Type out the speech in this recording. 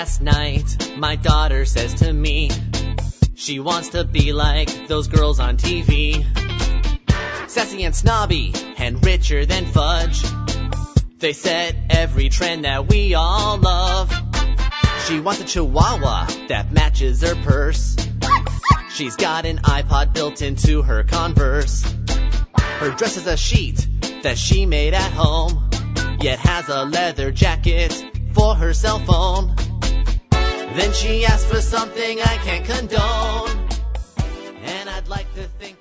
Last night, my daughter says to me, she wants to be like those girls on TV. Sassy and snobby and richer than fudge. They set every trend that we all love. She wants a chihuahua that matches her purse. She's got an iPod built into her Converse. Her dress is a sheet that she made at home, yet has a leather jacket for her cell phone. Then she asks for something I can't condone, and I'd like to think